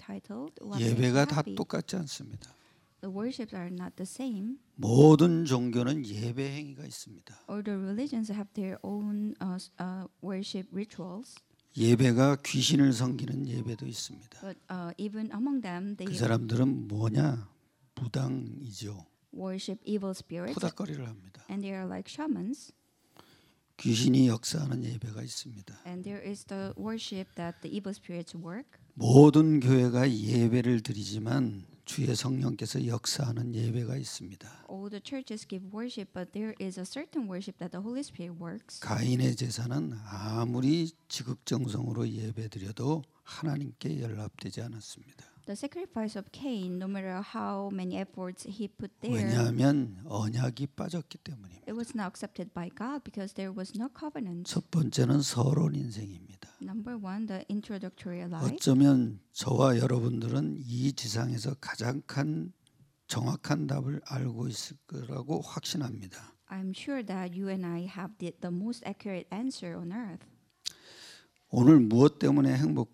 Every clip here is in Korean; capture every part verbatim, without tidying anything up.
titled What Makes You 예배가 다 Happy. 똑같지 않습니다. The worships are not the same. 모든 종교는 예배 행위가 있습니다. All the religions have their own uh, uh, worship rituals. 예배가 귀신을 섬기는 예배도 있습니다. But uh, even among them, they 그 사람들은 뭐냐? 무당이죠. worship evil spirits, 푸닥거리를 합니다. and they are like shamans. 귀신이 역사하는 예배가 있습니다. And there is the worship that the evil spirits work. 모든 교회가 예배를 드리지만 주의 성령께서 역사하는 예배가 있습니다. All the churches give worship, but there is a certain worship that the Holy Spirit works. 가인의 제사는 아무리 지극정성으로 예배드려도 하나님께 연락되지 않았습니다. The sacrifice of Cain, no matter how many efforts he put there, 왜냐하면 언약이 빠졌기 때문입니다. it was not accepted by God because there was no covenant. 첫 번째는 서론 인생입니다. Number one, the introductory life. 어쩌면 저와 여러분들은 이 지상에서 가장 큰 정확한 답을 알고 있을 거라고 확신합니다. I'm sure that you and I have the, the most accurate answer on earth. 오늘 무엇 때문에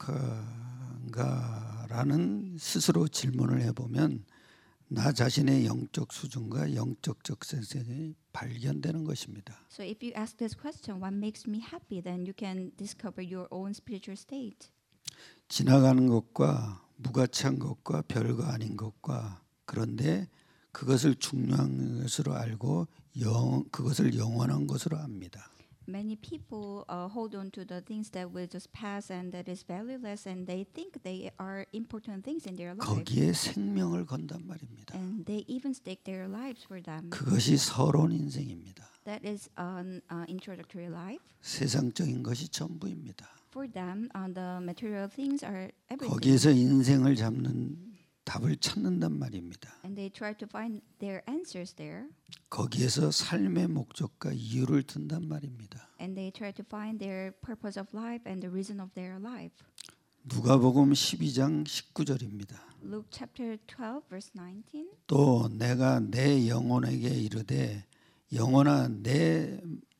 행복한가라는 스스로 질문을 해보면 나 자신의 영적 수준과 영적 적성이 발견되는 것입니다. So if you ask this question, what makes me happy, then you can discover your own spiritual state. 지나가는 것과 무가치한 것과 별거 아닌 것과 그런데 그것을 중요한 것으로 알고 영, 그것을 영원한 것으로 압니다. Many people uh, hold on to the things that will just pass and that is valueless, and they think they are important things in their life. 거기에 생명을 건단 말입니다. And they even stake their lives for them. 그것이 서론 인생입니다. That is an uh, introductory life. 세상적인 것이 전부입니다. For them, uh, the material things are everything. 거기에서 인생을 잡는 답을 찾는단 말입니다. And they try to find their answers there. 거기에서 삶의 목적과 이유를 든단 말입니다. And they try to find their purpose of life and the reason of their life. 누가복음 십이 장 십구 절입니다. Luke chapter twelve, verse nineteen. 또 내가 내 영혼에게 이르되 영혼아 내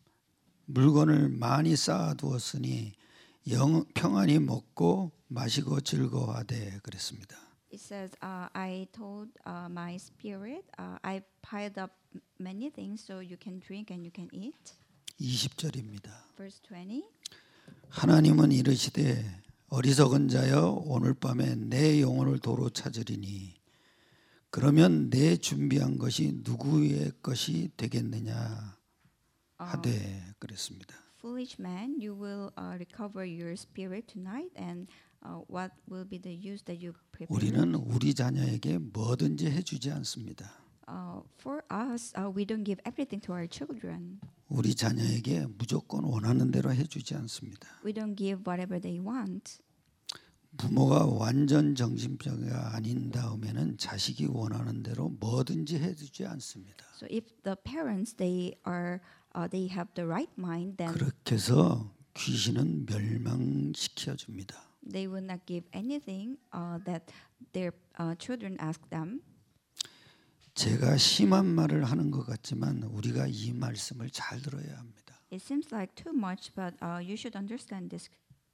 물건을 많이 쌓아두었으니 영, 평안히 먹고 마시고 즐거워하되 그랬습니다. It says, uh, I told uh, my spirit, uh, I piled up many things so you can drink and you can eat. 이십 절입니다. Verse twenty. 하나님은 이르시되 어리석은 자여 오늘 밤에 내 영혼을 도로 찾으리니 그러면 내 준비한 것이 누구의 것이 되겠느냐 하되 그랬습니다. Foolish man, you will uh, recover your spirit tonight, and uh, what will be the use that you prepare? 우리는 우리 자녀에게 뭐든지 해주지 않습니다. Uh, for us, uh, we don't give everything to our children. 우리 자녀에게 무조건 원하는 대로 해주지 않습니다. We don't give whatever they want. 부모가 완전 정신병이가 아닌 다음에는 자식이 원하는 대로 뭐든지 해주지 않습니다. So if the parents they are uh, they have the right mind, then 그렇게 해서 귀신은 멸망시켜 줍니다. they will not give anything uh, that their uh, children ask them. 제가 심한 말을 하는 것 같지만 우리가 이 말씀을 잘 들어야 합니다. It seems like too much, but uh, you should understand this.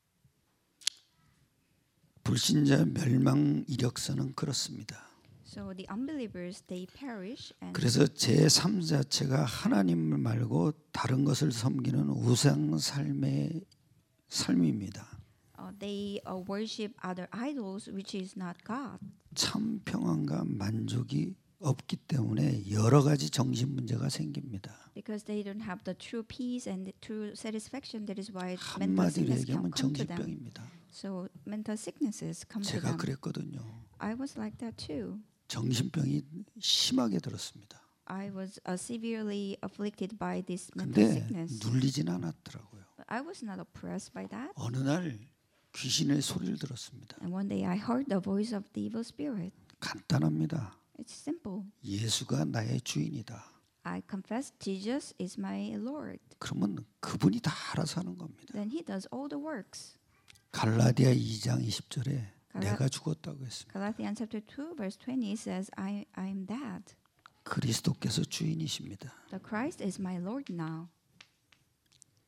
불신자 멸망 이력서는 그렇습니다. So the unbelievers they perish, and 그래서 제삼 자체가 하나님을 말고 다른 것을 섬기는 우상 삶의 삶입니다. uh, they uh, worship other idols, which is not God. 참 평안과 만족이 없기 때문에 여러 가지 정신 문제가 생깁니다. Because they don't have the true peace and the true satisfaction, that is why mental 한마디로 sickness 얘기하면 come to them. 정신병입니다. So mental sicknesses come to 제가 them. 그랬거든요. I was like that too. 정신병이 심하게 들었습니다. I was uh, severely afflicted by this mental 근데 sickness. 눌리진 않았더라고요. But I was not oppressed by that. 어느 날 귀신의 소리를 들었습니다. And one day I heard the voice of the evil spirit. 간단합니다. It's simple. 예수가 나의 주인이다. I confess Jesus is my Lord. 그러면 그분이 다 알아서 하는 겁니다. Then He does all the works. 갈라디아 이 장 이십 절에 갈라- 내가 죽었다고 했습니다. Galatians chapter two, verse twenty says, I, I am that. 그리스도께서 주인이십니다. The Christ is my Lord now.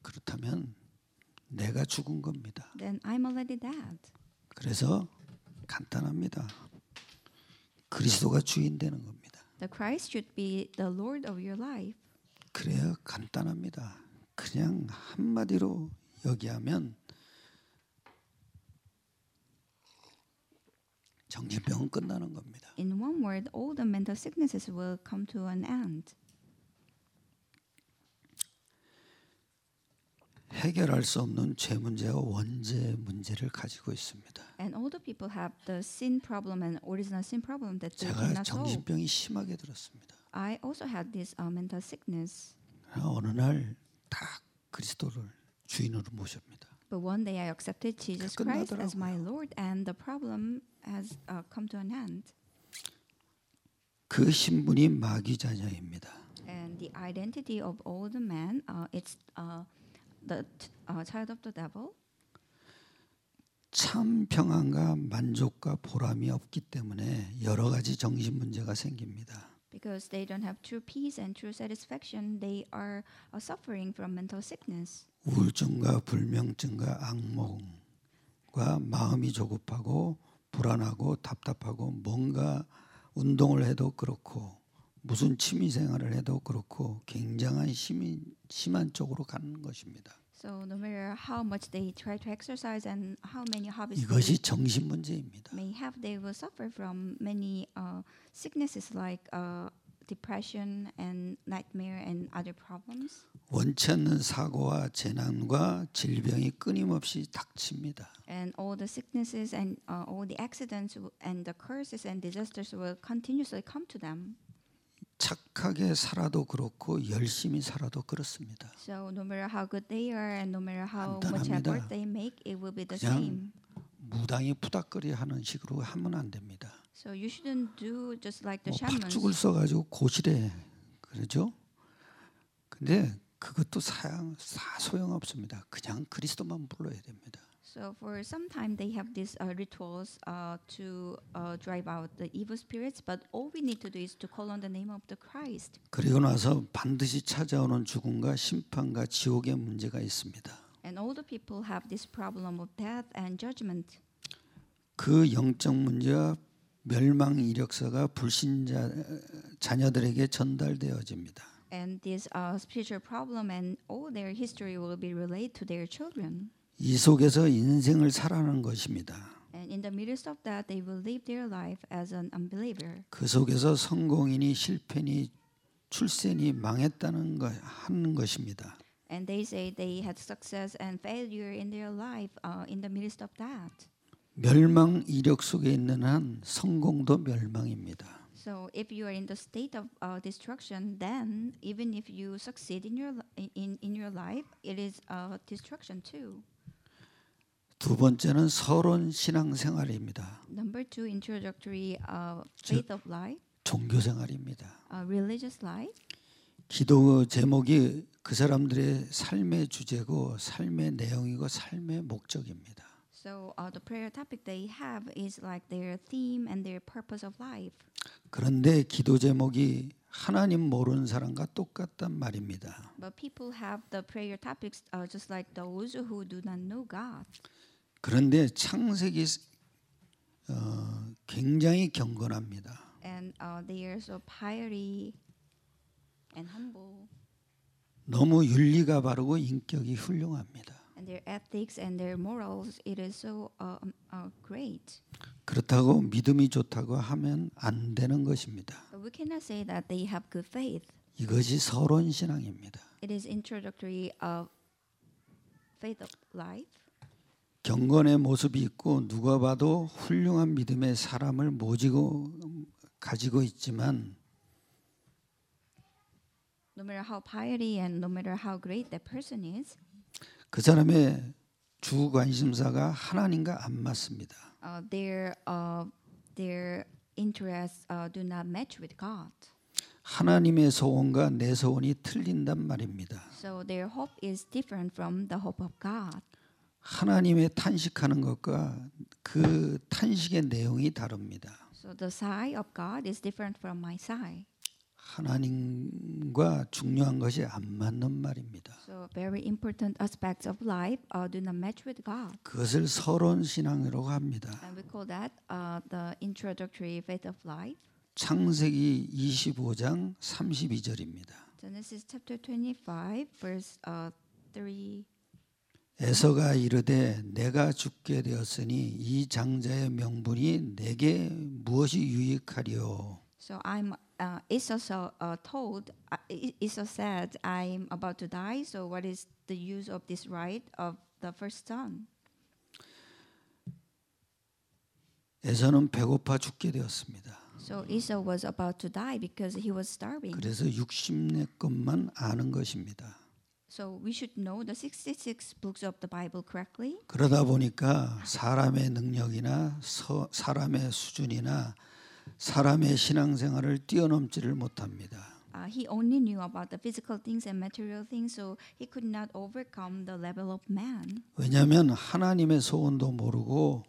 그렇다면 내가 죽은 겁니다. Then I'm already dead. 그래서 간단합니다. 그리스도가 주인 되는 겁니다. The Christ should be the Lord of your life. 그래야 간단합니다. 그냥 한마디로 얘기하면 정신병은 끝나는 겁니다. In one word, all the mental sicknesses will come to an end. 해결할 수 없는 죄 문제와 원죄 문제를 가지고 있습니다. And all the people have the sin problem and original sin problem that they 제가 cannot solve. 정신병이 심하게 들었습니다. I also had this uh, mental sickness. 어느 날 딱 그리스도를 주인으로 모십니다. But one day I accepted Jesus Christ as my Lord, and the problem has uh, come to an end. 그 신분이 마귀 자녀입니다. And the identity of all the men, uh, it's uh, the uh, child of the devil. 참 평안과 만족과 보람이 없기 때문에 여러 가지 정신 문제가 생깁니다. Because they don't have true peace and true satisfaction, they are uh, suffering from mental sickness. 우울증과 불면증과 악몽과 마음이 조급하고 불안하고 답답하고 뭔가 운동을 해도 그렇고 무슨 취미 생활을 해도 그렇고 굉장한 심이, 심한 쪽으로 가는 것입니다. So no matter how much they try to exercise and how many hobbies 이것이 they 정신 문제입니다. may have, they will suffer from many uh, sicknesses like uh, depression and nightmare and other problems. 원치 않는 사고와 재난과 질병이 끊임없이 닥칩니다. And all the sicknesses and uh, all the accidents w- and the curses and disasters will continuously come to them. 착하게 살아도 그렇고 열심히 살아도 그렇습니다. So no matter how good they are and no matter how much 간단합니다. effort they make, it will be the 그냥 same. 무당이 푸닥거리 하는 식으로 하면 안 됩니다. So you shouldn't do just like the 뭐 shamans. 팥죽을 써가지고 고시래 그러죠. 근데 그것도 사양 사 소용 없습니다. 그냥 그리스도만 불러야 됩니다. So for some time they have these uh, rituals uh, to uh, drive out the evil spirits, but all we need to do is to call on the name of the Christ. 그리고 나서 반드시 찾아오는 죽음과 심판과 지옥의 문제가 있습니다. And all the people have this problem of death and judgment. 그 영적 문제와 멸망 이력서가 불신자 자녀들에게 전달되어집니다. And this uh, spiritual problem and all their history will be relayed to their children. 이 속에서 인생을 살아가는 것입니다. And in the midst of that, they will live their life as an unbeliever. 그 속에서 성공이니 실패니 출세니 망했다는 거 하는 것입니다. And they say they had success and failure in their life uh, in the midst of that. 멸망 이력 속에 있는 한 성공도 멸망입니다. So if you are in the state of uh, destruction, then even if you succeed in your li- in in your life, it is uh, destruction too. 두 번째는 서론 신앙생활입니다. Number two, introductory uh, faith of life, 종교생활입니다. uh, religious life. 기도 제목이 그 사람들의 삶의 주제고 삶의 내용이고 삶의 목적입니다. So uh, the prayer topic they have is like their theme and their purpose of life. 그런데 기도 제목이 하나님 모르는 사람과 똑같단 말입니다. But people have the prayer topics uh, just like those who do not know God. 그런데 창세기 어, 굉장히 경건합니다. And uh, they are so piety and humble. 너무 윤리가 바르고 인격이 훌륭합니다. And their ethics and their morals, it is so uh, um, uh, great. 그렇다고 믿음이 좋다고 하면 안 되는 것입니다. But we cannot say that they have good faith. 이것이 서론 신앙입니다. It is introductory of faith of life. 경건의 모습이 있고 누가 봐도 훌륭한 믿음의 사람을 모지고 가지고 있지만 No matter how piety and no matter how great that person is, 그 사람의 주 관심사가 하나님과 안 맞습니다. uh, their uh, their interests uh, do not match with God. 하나님의 소원과 내 소원이 틀린단 말입니다. So their hope is different from the hope of God. 하나님의 탄식하는 것과 그 탄식의 내용이 다릅니다. So the sigh of God is different from my sigh. 하나님과 중요한 것이 안 맞는 말입니다. So very important aspects of life uh, do not match with God. 그것을 서론 신앙이라고 합니다. And we call that uh, the introductory faith of life. 창세기 이십오 장 삼십이 절입니다. Genesis chapter twenty-five, verse uh, three. 에서가 이르되 내가 죽게 되었으니 이 장자의 명분이 내게 무엇이 유익하리요? So I'm uh, Esau so, uh, told uh, E- Esau said, I'm about to die. So what is the use of this right of the first son? 에서는 배고파 죽게 되었습니다. So Esau was about to die because he was starving. 그래서 육십네 것만 아는 것입니다. So we should know the sixty-six books of the Bible correctly. 그러다 보니까 사람의 능력이나 서, 사람의 수준이나 사람의 신앙생활을 뛰어넘지를 못합니다. Uh, he only knew about the physical things and material things, so he could not overcome the level of man. 왜냐하면 하나님의 소원도 모르고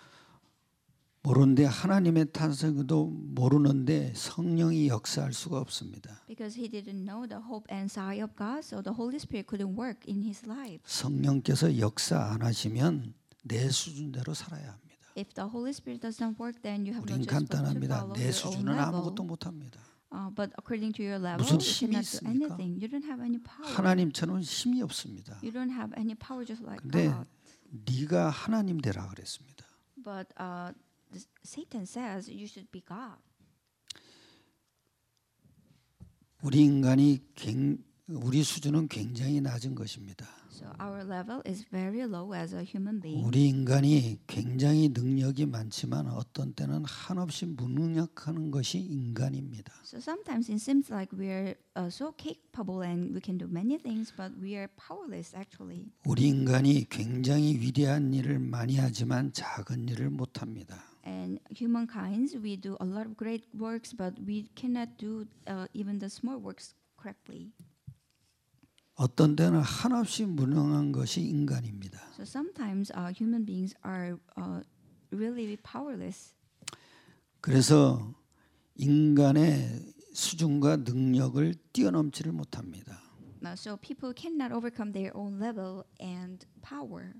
모르는데 하나님의 탄생도 모르는데 성령이 역사할 수가 없습니다. Because he didn't know the hope and sigh of God, so the Holy Spirit couldn't work in his life. 성령께서 역사 안 하시면 내 수준대로 살아야 합니다. If the Holy Spirit does not work, then you have no 우린 choice but to 간단합니다. follow 내 your own 수준은 level. 아무것도 못합니다. Uh, but according to your level, 무슨 you 힘이 cannot do 있습니까? anything. You don't have any power. 하나님처럼 힘이 없습니다. You don't have any power just like 근데 God. 네가 하나님 되라 그랬습니다. But uh, the, Satan says you should be God. 우리 인간이 갱, 우리 수준은 굉장히 낮은 것입니다. So our level is very low as a human being. 우리 인간이 굉장히 능력이 많지만 어떤 때는 한없이 무능력하는 것이 인간입니다. So sometimes it seems like we are uh, so capable and we can do many things, but we are powerless actually. 우리 인간이 굉장히 위대한 일을 많이 하지만 작은 일을 못합니다. And humankind, we do a lot of great works, but we cannot do uh, even the small works correctly. 어떤 때는 한없이 무능한 것이 인간입니다. So sometimes uh, human beings are uh, really powerless. 그래서 인간의 수준과 능력을 뛰어넘지를 못합니다. Uh, so people cannot overcome their own level and power.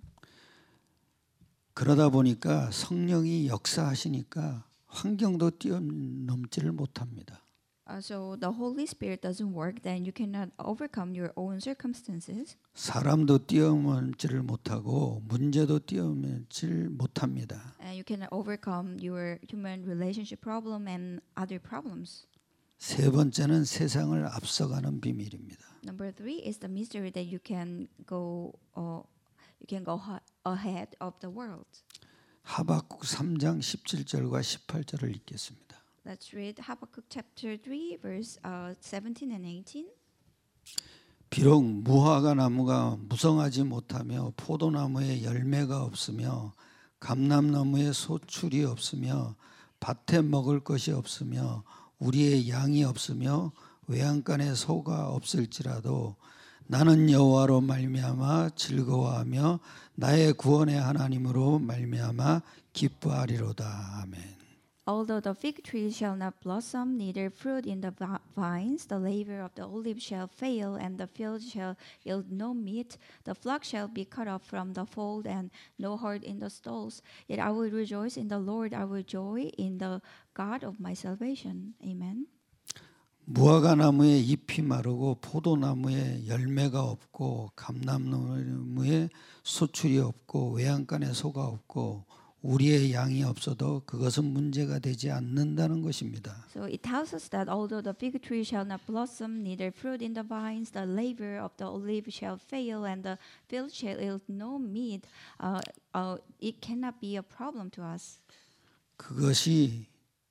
그러다 보니까 성령이 역사하시니까 환경도 뛰어넘지를 못합니다. Uh, so the Holy Spirit doesn't work, then you cannot overcome your own circumstances. 사람도 뛰어넘지를 못하고 문제도 뛰어넘지를 못합니다. And you cannot overcome your human relationship problem and other problems. 세 번째는 세상을 앞서가는 비밀입니다. Number three is the mystery that you can go, uh, you can go ha- ahead of the world. 하박국 삼 장 십칠 절과 십팔 절을 읽겠습니다. Let's read Habakkuk chapter three, verse uh, seventeen and eighteen. 비록 무화과 나무가 무성하지 못하며 포도나무에 열매가 없으며 감람나무에 소출이 없으며 밭에 먹을 것이 없으며 우리의 양이 없으며 외양간에 소가 없을지라도 나는 여호와로 말미암아 즐거워하며 나의 구원의 하나님으로 말미암아 기뻐하리로다. 아멘. Although the fig tree shall not blossom, neither fruit in the vi- vines, the labor of the olive shall fail, and the field shall yield no meat, the flock shall be cut off from the fold, and no herd in the stalls. Yet I will rejoice in the Lord, I will joy in the God of my salvation. Amen. 무화과 나무에 잎이 마르고 포도나무에 열매가 없고 감람나무에 소출이 없고 외양간에 소가 없고 우리의 양이 없어도 그것은 문제가 되지 않는다는 것입니다. So it tells us that although the fig tree shall not blossom, neither fruit in the vines, the labor of the olive shall fail, and the field shall yield no meat, uh, uh, it cannot be a problem to us. 그것이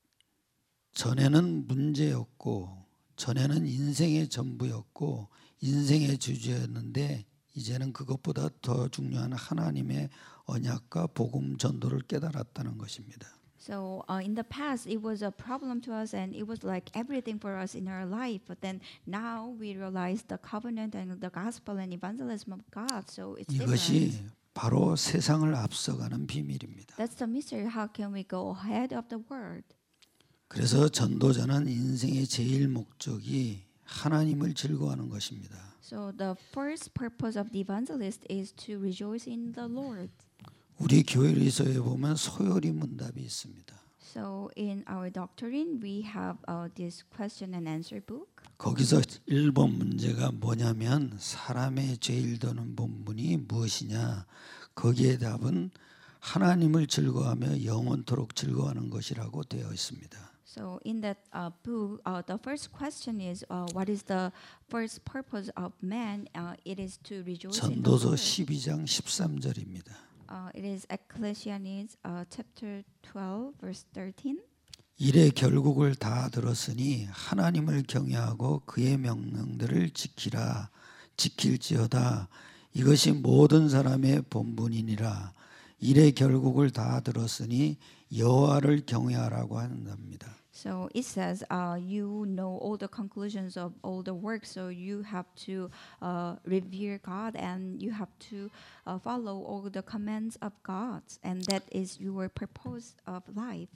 전에는 문제였고 전에는 인생의 전부였고 인생의 주제였는데 이제는 그것보다 더 중요한 하나님의 언약과 복음 전도를 깨달았다는 것입니다. So uh, in the past, it was a problem to us, and it was like everything for us in our life. But then now we realize the covenant and the gospel and evangelism of God. So it's 이것이 different. 바로 세상을 앞서가는 비밀입니다. That's the mystery. How can we go ahead of the world? 그래서 전도자는 인생의 제일 목적이 하나님을 즐거워하는 것입니다. So the first purpose of the evangelist is to rejoice in the Lord. 우리 교회에서에 보면 소요리 문답이 있습니다. So in our doctrine, we have uh, this question and answer book. 거기서 일 번 문제가 뭐냐면 사람의 제일 드는 본분이 무엇이냐? 거기에 답은 하나님을 즐거워하며 영원토록 즐거워하는 것이라고 되어 있습니다. So in that uh, book, uh, the first question is, uh, what is the first purpose of man? Uh, it is to rejoice in the 전도서 Lord. 십이 장 십삼 절입니다. Uh, it is Ecclesiastes uh, chapter twelve, verse thirteen. 일의 결국을 다 들었으니 하나님을 경외하고 그의 명령들을 지키라 지킬지어다 이것이 모든 사람의 본분이니라. 일의 결국을 다 들었으니 여호와를 경외하라고 한답니다. So it says, uh, you know all the conclusions of all the work, so you have to uh, revere God and you have to uh, follow all the commands of God, and that is your purpose of life.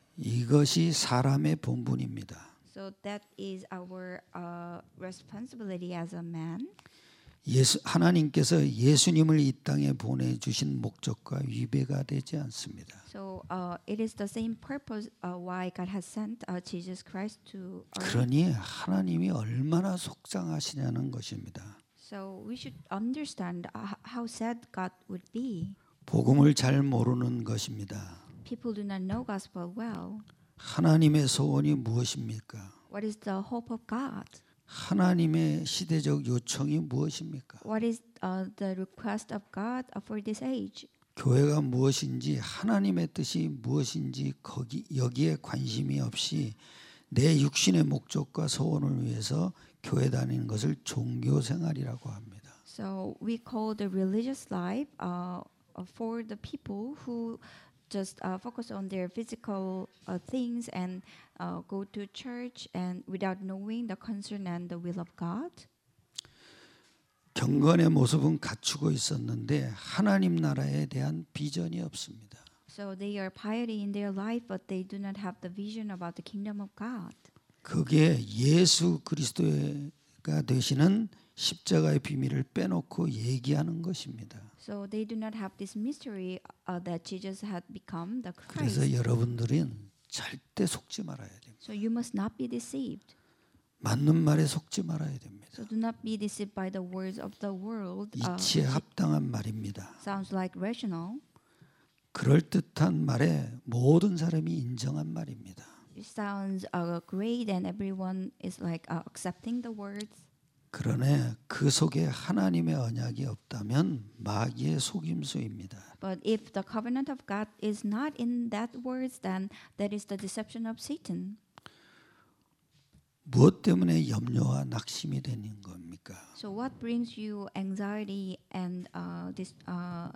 이것이 사람의 본분입니다. So that is our uh, responsibility as a man. 예수, 하나님께서 예수님을 이 땅에 보내주신 목적과 위배가 되지 않습니다. So uh, it is the same purpose uh, why God has sent uh, Jesus Christ to earth. 그러니 하나님이 얼마나 속상하시냐는 것입니다. So we should understand uh, how sad God would be. 복음을 잘 모르는 것입니다. People do not know gospel well. 하나님의 소원이 무엇입니까? What is the hope of God? 하나님의 시대적 요청이 무엇입니까? What is uh, the request of God for this age? 교회가 무엇인지 하나님의 뜻이 무엇인지 거기 여기에 관심이 없이 내 육신의 목적과 소원을 위해서 교회 다니는 것을 종교 생활이라고 합니다. So we call the religious life uh, for the people who just uh, focus on their physical uh, things and uh, go to church and without knowing the concern and the will of God. 경건의 모습은 갖추고 있었는데 하나님 나라에 대한 비전이 없습니다. So they are piety in their life, but they do not have the vision about the kingdom of God. 그게 예수 그리스도가 되시는 십자가의 비밀을 빼놓고 얘기하는 것입니다. So they do not have this mystery uh, that Jesus had become the Christ. 그래서 여러분들은 절대 속지 말아야 됩니다. So you must not be deceived. 맞는 말에 속지 말아야 됩니다. So do not be deceived by the words of the world. Uh, 이치에 which 합당한 말입니다. sounds like rational. 그럴듯한 말에 모든 사람이 인정한 말입니다. It sounds uh, great, and everyone is like uh, accepting the words. 그러나 그 속에 하나님의 언약이 없다면 마귀의 속임수입니다. But if the covenant of God is not in that words, then that is the deception of Satan. 무엇 때문에 염려와 낙심이 되는 겁니까? So what brings you anxiety and uh, this? Uh,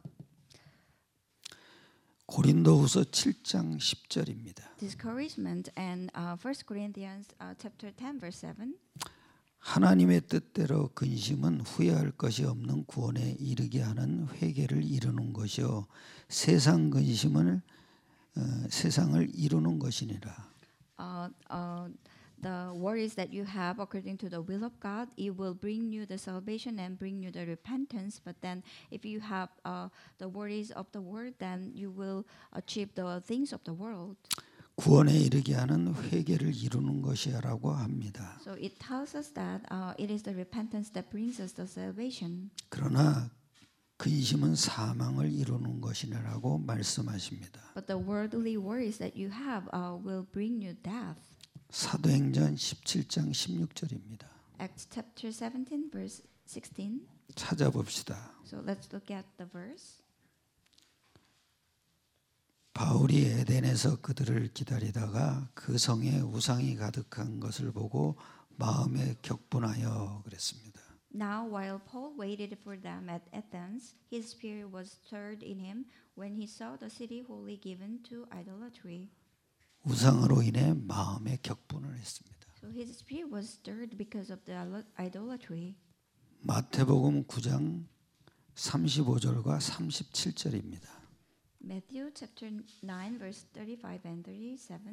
고린도후서 칠 장 십 절입니다. discouragement and uh, First Corinthians uh, chapter ten verse seven. 하나님의 뜻대로 근심은 후회할 것이 없는 구원에 이르게 하는 회개를 이루는 것이요 세상 근심은 어, 세상을 이루는 것이니라. Uh, uh, the worries that you have according to the will of God, it will bring you the salvation and bring you the repentance. But then, if you have uh, the worries of the world, then you will achieve the things of the world. 구원에 이르게 하는 회개를 이루는 것이라고 합니다. So it tells us that uh, it is the repentance that brings us the salvation. 그러나 근심은 사망을 이루는 것이라고 말씀하십니다. But the worldly worries that you have uh, will bring you death. 사도행전 십칠 장 십육 절입니다. Acts chapter seventeen verse sixteen. 찾아봅시다. So let's look at the verse. 바울이 에덴에서 그들을 기다리다가 그 성에 우상이 가득한 것을 보고 마음에 격분하여 그랬습니다. Now while Paul waited for them at Athens, his spirit was stirred in him when he saw the city wholly given to idolatry. 우상으로 인해 마음에 격분을 했습니다. So his spirit was stirred because of the idolatry. 마태복음 구 장 삼십오 절과 삼십칠 절입니다. Matthew chapter nine verse thirty-five and thirty-seven.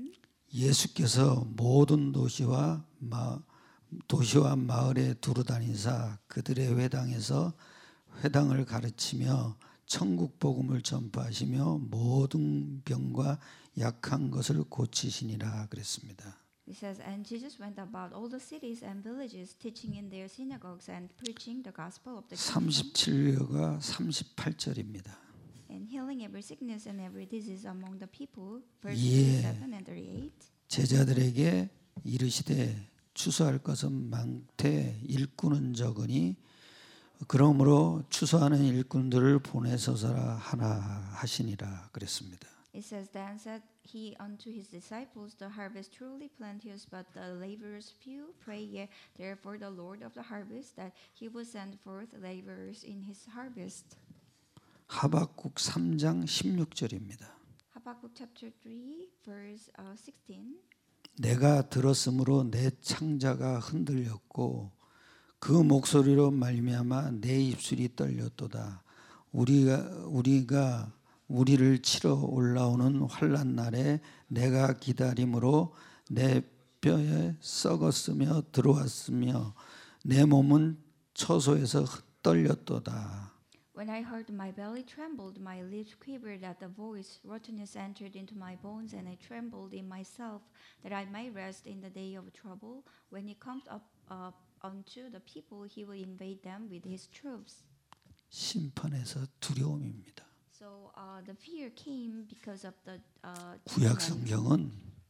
예수께서 모든 도시와 마, 도시와 마을에 두루다니사 그들의 회당에서 회당을 가르치며 천국 복음을 전파하시며 모든 병과 약한 것을 고치시니라 그랬습니다. It says, and Jesus went about all the cities and villages, teaching in their synagogues and preaching the gospel of the kingdom, 삼십칠 절과 삼십팔 절입니다. and healing every sickness and every disease among the people. Verse 예. thirty-seven and thirty-eight. 제자들에게 이르시되 추수할 것은 많되 일꾼은 적으니 그러므로 추수하는 일꾼들을 보내소서라 하나 하시니라 그랬습니다. It says, then said he unto his disciples, the harvest truly plenteous, but the laborers few. Pray ye therefore the Lord of the harvest, that he will send forth laborers in his harvest. 하박국 삼 장 십육 절입니다. Habakkuk chapter three, verse uh, sixteen. 내가 들었으므로 내 창자가 흔들렸고 그 목소리로 말미암아 내 입술이 떨렸도다. 우리가 우리가 우리를 치러 올라오는 환난 날에 내가 기다림으로 내 뼈에 썩었으며 들어왔으며 내 몸은 처소에서 떨렸도다. When I heard, my belly trembled, my lips quivered at the voice. Rottenness entered into my bones, and I trembled in myself, that I might rest in the day of trouble. When he comes up uh, unto the people, he will invade them with his troops. 심판에서 두려움입니다. So uh, the fear came because of the uh, 구약 judgment. 성경은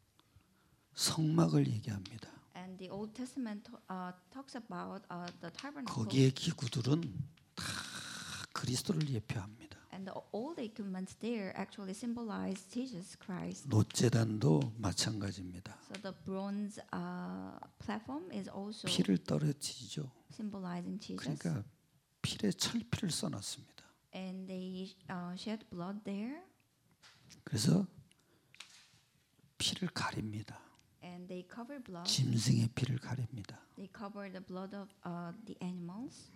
성막을 얘기합니다. And the Old Testament uh, talks about uh, the tabernacle. 거기에 기구들은 다 그리스도를 예표합니다. And the old equipments there actually symbolize Jesus Christ. 놋제단도 마찬가지입니다. So the bronze uh, platform is also 피를 떨어지죠. symbolizing Jesus. 그러니까 필에 철피를 써놨습니다. And they uh, shed blood there. 그래서 피를 가립니다. And they cover blood. 짐승의 피를 가립니다. They cover the blood of uh, the animals.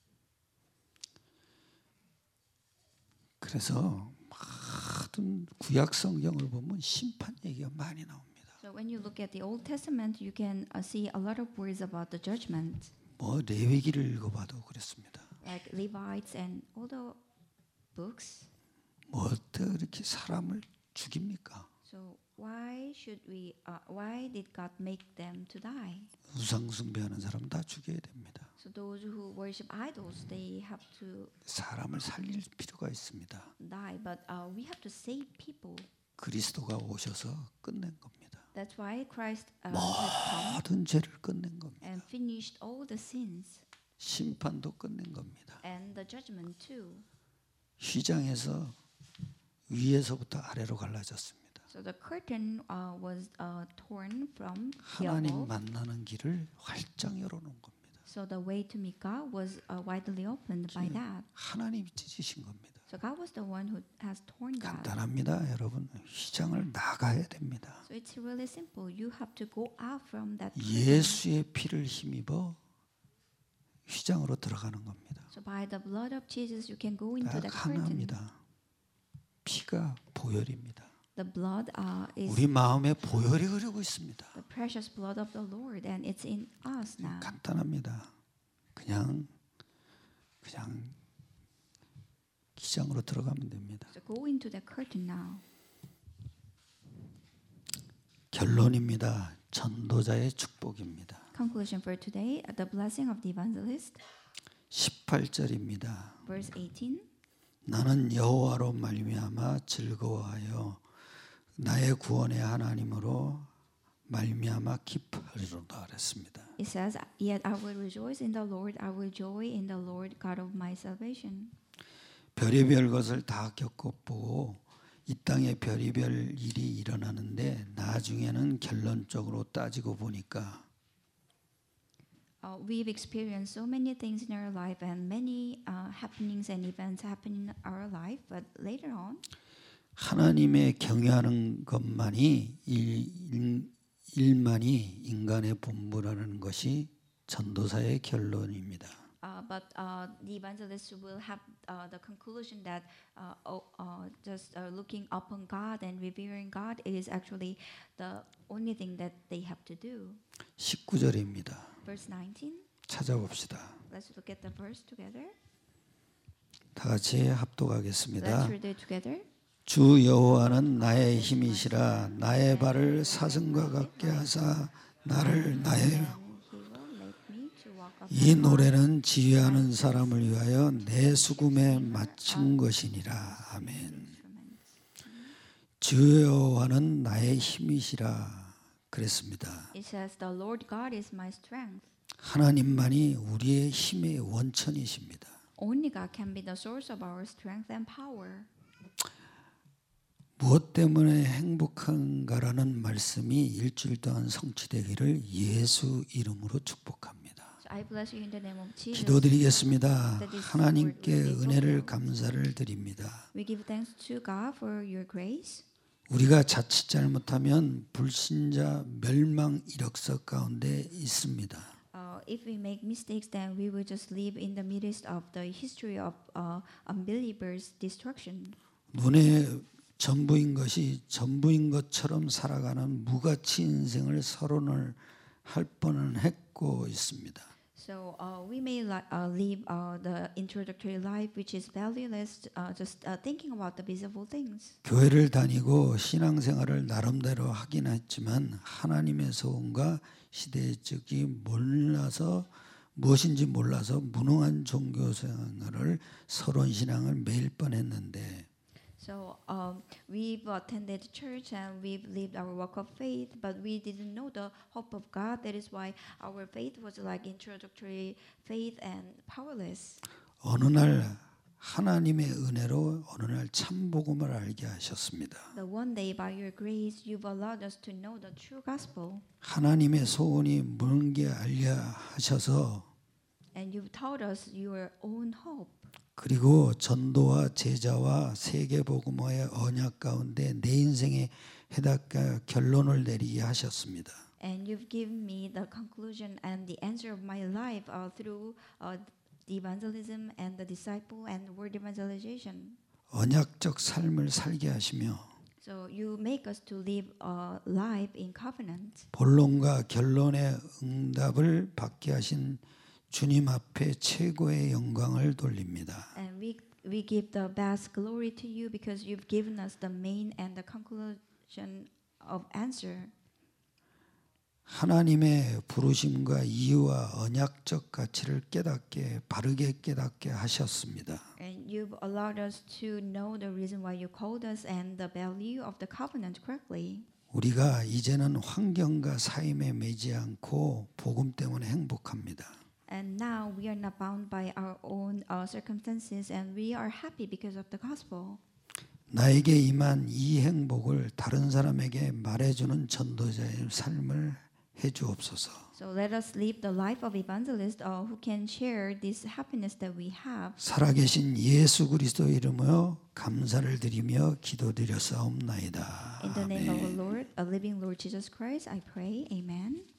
그래서 모든 구약 성경을 보면 심판 얘기가 많이 나옵니다. So when you look at the Old Testament, you can uh, see a lot of words about the judgment, 뭐 레위기를 읽어봐도 그렇습니다. like Levites and all the books. 뭐 어떻게 이렇게 사람을 죽입니까? So why should we? Uh, why did God make them to die? 우상 숭배하는 사람 다 죽여야 됩니다. So those who worship idols, they have to 사람을 살릴 필요가 있습니다. die. But uh, we have to save people. 그리스도가 오셔서 끝낸 겁니다. That's why Christ uh, has come 모든 죄를 끝낸 겁니다. and finished all the sins 심판도 끝낸 겁니다. and the judgment too. 휘장에서 위에서부터 아래로 갈라졌습니다. So the curtain uh, was uh, torn from the 하나님 above. 만나는 길을 활짝 열어놓은 겁니다. So the way to meet God was uh, widely opened by that. 하나님이 찢으신 겁니다. So God was the one who has torn that. 간단합니다, 여러분. 휘장을 나가야 됩니다. So it's really simple. You have to go out from that curtain. 예수의 피를 힘입어 휘장으로 들어가는 겁니다. So by the blood of Jesus, you can go into 딱 the curtain. 하나입니다. 피가 보혈입니다. The blood uh, is 우리 마음에 보혈이 흐르고 있습니다. the precious blood of the Lord, and it's in us now. 간단합니다. 그냥 그냥 휘장으로 들어가면 됩니다. So go into the curtain now. 결론입니다. 전도자의 축복입니다. Conclusion for today: the blessing of the evangelist. 십팔 절입니다. Verse eighteen. 나는 여호와로 말미암아 즐거워하여 나의 구원의 하나님으로 말미암아 기뻐하리로다 그랬습니다. It says, "Yet I will rejoice in the Lord; I will joy in the Lord, God of my salvation." 별의별 것을 다 겪어보고 이 땅에 별의별 일이 일어나는데 나중에는 결론적으로 따지고 보니까 Uh, we've experienced so many things in our life and many uh, happenings and events happen in our life, but later on, 하나님의 경외하는 것만이 일, 일, 일만이 인간의 본분이라는 것이 전도사의 결론입니다. Uh, but uh, the evangelists will have uh, the conclusion that uh, oh, uh, just uh, looking upon God and revering God is actually the only thing that they have to do. 십구 절입니다. Verse nineteen. 찾아봅시다. Let's look at the verse together. 다 같이 합독하겠습니다. Let's read it together. 주 여호와는 나의 힘이시라 나의 발을 사슴과 같게 하사 나를 나의 이 노래는 지휘하는 사람을 위하여 내 수금에 맞춘 것이니라. 아멘. 주 여호와는 나의 힘이시라 그랬습니다. It says the Lord God is my strength. 하나님만이 우리의 힘의 원천이십니다. Only God can be the source of our strength and power. 무엇 때문에 행복한가라는 말씀이 일주일 동안 성취되기를 예수 이름으로 축복합니다. I bless you in the name of Jesus. 기도드리겠습니다. 하나님께 은혜를 감사를 드립니다. We give thanks to God for your grace. 우리가 자칫 잘못하면 불신자 멸망 이력서 가운데 있습니다. Uh, if we make mistakes, then we will just live in the midst of the history of uh, unbelievers' destruction. 눈에 전부인 것이 전부인 것처럼 살아가는 무가치 인생을 서론을 할 뻔은 했고 있습니다. So uh, we may li- uh, live uh, the introductory life, which is valueless, uh, just uh, thinking about the visible things. 교회를 다니고 신앙생활을 나름대로 하긴 했지만 하나님의 소원과 시대적이 몰라서 무엇인지 몰라서 무능한 종교생활을 서론 신앙을 매일 뻔했는데. So um, we've attended church and we've lived our walk of faith, but we didn't know the hope of God. That is why our faith was like introductory faith and powerless. 어느 날 하나님의 은혜로 어느 날 참복음을 알게 하셨습니다. The one day by your grace, you've allowed us to know the true gospel, 하나님의 소원이 뭔지 알려 하셔서 and you've taught us your own hope. 그리고 전도와 제자와 세계복음화의 언약 가운데 내 인생에 해답과 결론을 내리게 하셨습니다. And you've given me the conclusion and the answer of my life uh, through uh, the evangelism and the disciple and word evangelization. 언약적 삶을 살게 하시며 So you make us to live a life in covenant. 본론과 결론의 응답을 받게 하신 주님 앞에 최고의 영광을 돌립니다. And we we give the best glory to you because you've given us the main and the conclusion of answer. 하나님의 부르심과 이유와 언약적 가치를 깨닫게 바르게 깨닫게 하셨습니다. And you've allowed us to know the reason why you called us and the value of the covenant correctly. 우리가 이제는 환경과 삶에 매지 않고 복음 때문에 행복합니다. And now we are not bound by our own uh, circumstances, and we are happy because of the gospel. 나에게 임한 이 행복을 다른 사람에게 말해주는 전도자의 삶을 해주옵소서. So let us live the life of evangelists uh, who can share this happiness that we have. 살아계신 예수 그리스도 이름으로 감사를 드리며 기도드렸사옵나이다. In the name of our Lord, a living Lord Jesus Christ, I pray. Amen.